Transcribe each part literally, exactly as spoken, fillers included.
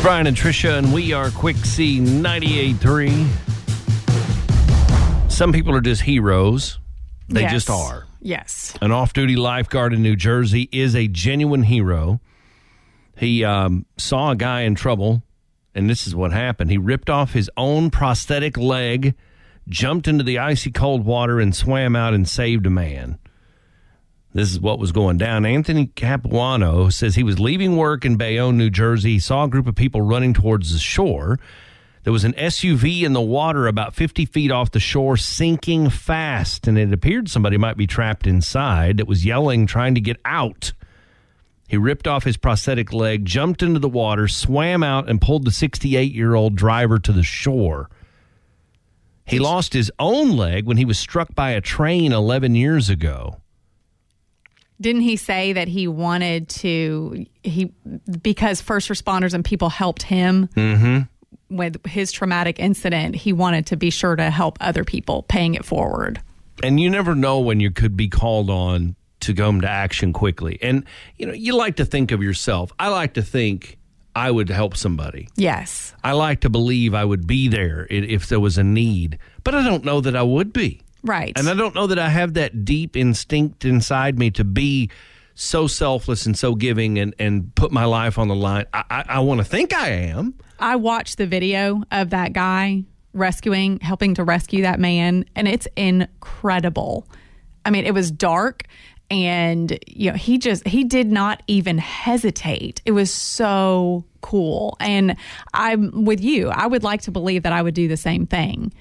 Brian and Tricia, and we are Quick C ninety-eight point three. Some people are just heroes. They Yes. just are. Yes. An off-duty lifeguard in New Jersey is a genuine hero. He um, saw a guy in trouble, and this is what happened. He ripped off his own prosthetic leg, jumped into the icy cold water, and swam out and saved a man. This is what was going down. Anthony Capuano says he was leaving work in Bayonne, New Jersey. He saw a group of people running towards the shore. There was an S U V in the water about fifty feet off the shore, sinking fast, and it appeared somebody might be trapped inside that was yelling, trying to get out. He ripped off his prosthetic leg, jumped into the water, swam out, and pulled the sixty-eight-year-old driver to the shore. He lost his own leg when he was struck by a train eleven years ago. Didn't he say that he wanted to, he because first responders and people helped him Mm-hmm. with his traumatic incident, he wanted to be sure to help other people, paying it forward. And you never know when you could be called on to come to action quickly. And, you know, you like to think of yourself. I like to think I would help somebody. Yes. I like to believe I would be there i- if there was a need. But I don't know that I would be. Right. And I don't know that I have that deep instinct inside me to be so selfless and so giving and, and put my life on the line. I, I, I want to think I am. I watched the video of that guy rescuing, helping to rescue that man, and it's incredible. I mean, it was dark, and you know, he just he did not even hesitate. It was so cool. And I'm with you. I would like to believe that I would do the same thing.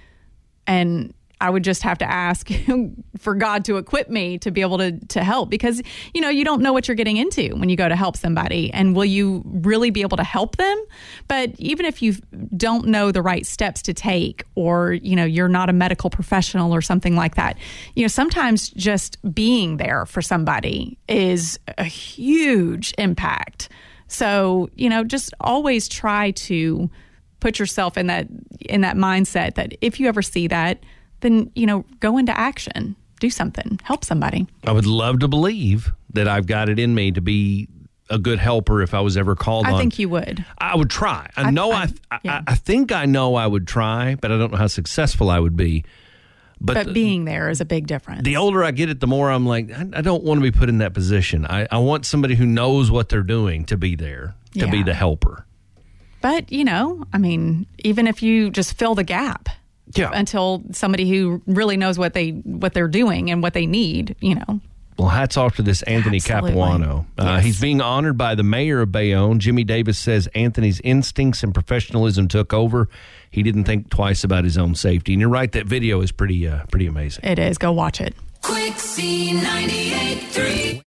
And I would just have to ask for God to equip me to be able to to help, because, you know, you don't know what you're getting into when you go to help somebody, and will you really be able to help them? But even if you don't know the right steps to take, or, you know, you're not a medical professional or something like that, you know, sometimes just being there for somebody is a huge impact. So, you know, just always try to put yourself in that in that mindset that if you ever see that, then, you know, go into action, do something, help somebody. I would love to believe that I've got it in me to be a good helper if I was ever called I on. I think you would. I would try. I, I- know I, I- I, yeah. I think I know I would try, but I don't know how successful I would be. But, But the, being there is a big difference. the older I get it, the more I'm like, I, I don't want to be put in that position. I, I want somebody who knows what they're doing to be there, to be Yeah. the helper. But, you know, I mean, even if you just fill the gap Yeah. until somebody who really knows what they what they're doing and what they need, you know. Well, hats off to this Anthony Absolutely. Capuano. Uh, Yes. He's being honored by the mayor of Bayonne. Jimmy Davis says Anthony's instincts and professionalism took over. He didn't think twice about his own safety. And you're right, that video is pretty, uh, pretty amazing. It is. Go watch it. Quick C ninety-eight point three.